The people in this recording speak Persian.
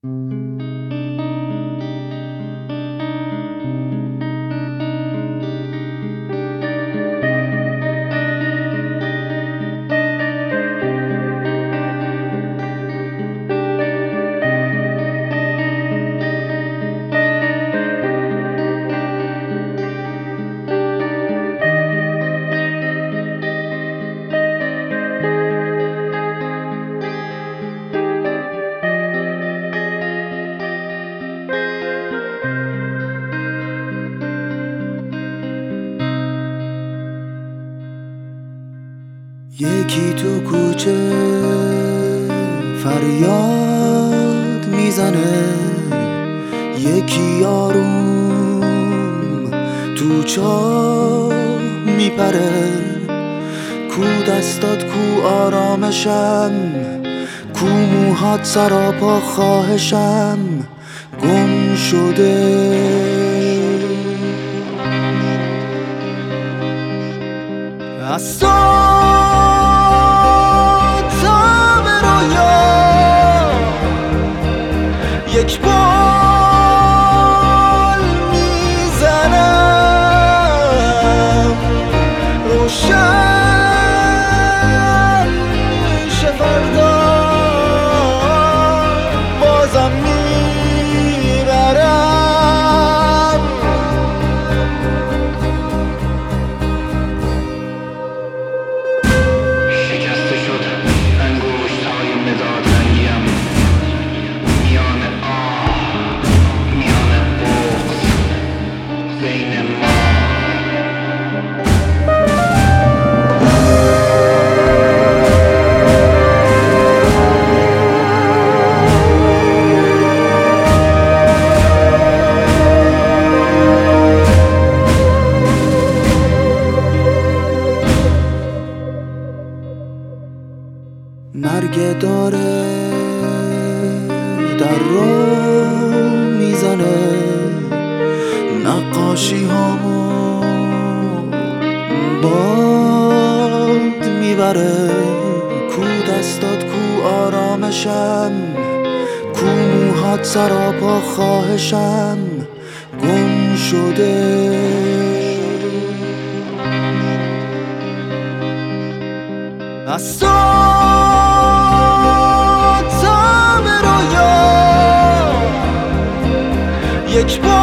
یکی تو کوچه فریاد میزنه، یکی آروم تو چاه میپره. کو دستات کو آرامشم، کو موهات سراپا خواهشم گم شده. از تو تا به رویا یک بال میزنم، روشن میشه فردا بازم میبرم. شکسته شد انگشت‌های مداد رنگیم، میان آه میان بغض بین ما. مرگ داره در رو میزنه، نقاشی هامو باد میبره. کو دستات کو آرامشم، کو موهات سراپا خواهشم گم شده. از تو تا به رویا یک بار